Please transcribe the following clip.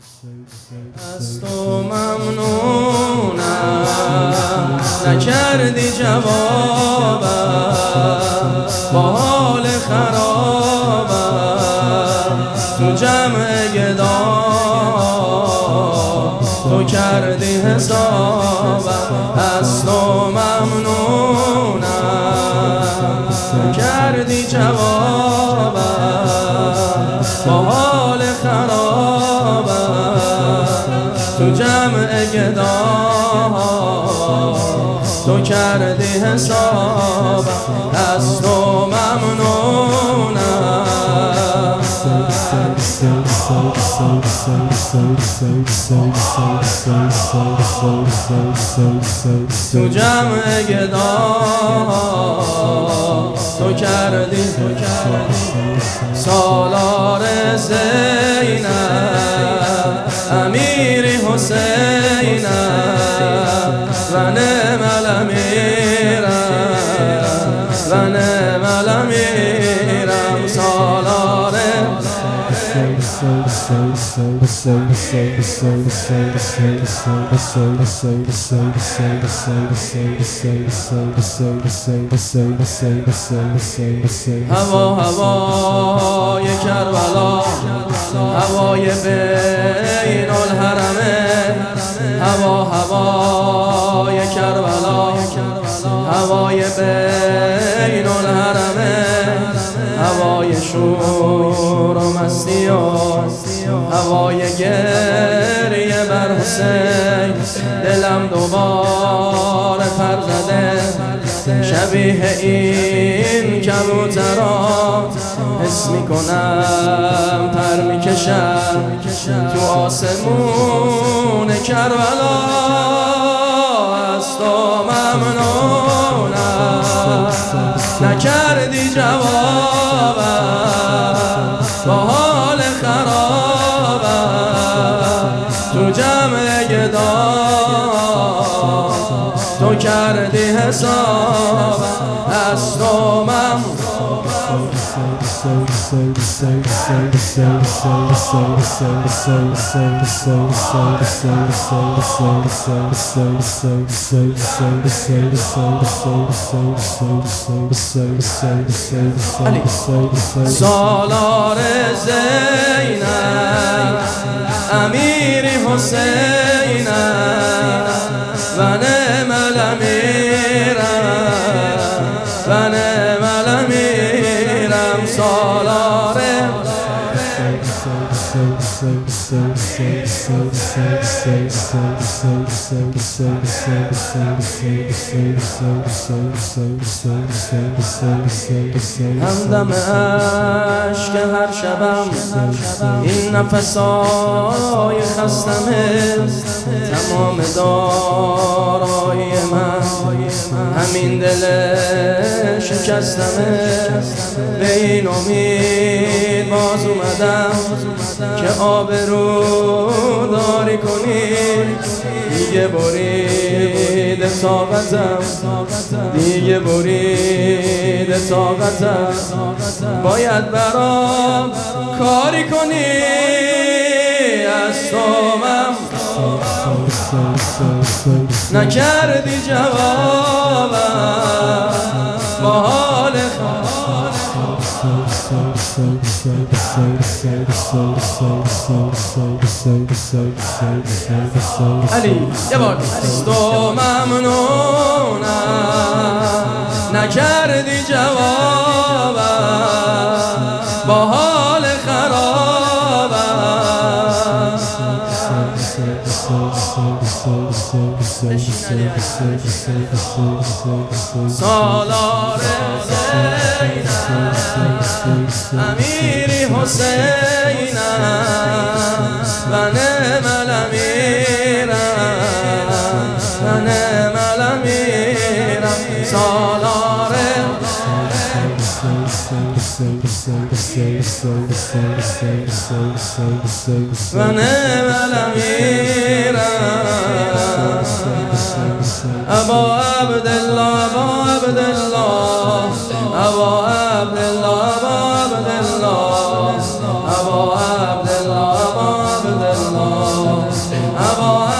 از تو ممنونم نکردی جوابم، با حال خرابم تو جمع گدا تو کردی حسابم. از تو ممنونم کردی جوابم، با حال خرابم تو جمع گدا تو کردی حسابم. از تو ممنونم. تو جمع گدا تو کردی سالار زینب امیر حسینم و نعم الامیرم و نعم الامیرم سالار هوا هوای کربلا، هوای بین الحرمین، هوا هوای کربلا، هوای بین الحرمین، هوای شور و مستی و هوای گریه بر حسین. دلم دوباره پر زده شبیه این کبوترها، حس میکنم پر میکشم تو آسمون کربلا. از تو ممنونم نکردی جوابم، با حال خرابم تو جمع گدا تو کردی حسابم. از تو سالار زینب امیر حسینم و نعم الامیرم و نعم الامیرم سالار همدم عشق هر شبم این نفسای خستمه، تمام دارایی من همین دل شکستمه. به این امید باز اومدم که آبرو داری کنی، دیگه برید طاقتم، دیگه برید طاقتم، باید برام کاری کنی. از تو نکردی جوابم، با حال علی یه بار. از تو ممنونم نکردی جوابم، با حال خرابم سالار زینب امیری حسینم و نعم الامیرم و نعم الامیرم سالار و نعم الامیرم ابا عبدالله ابا عبدالله ابا عبدالله ابا عبدالله ابا عبدالله ابا عبدالله ابا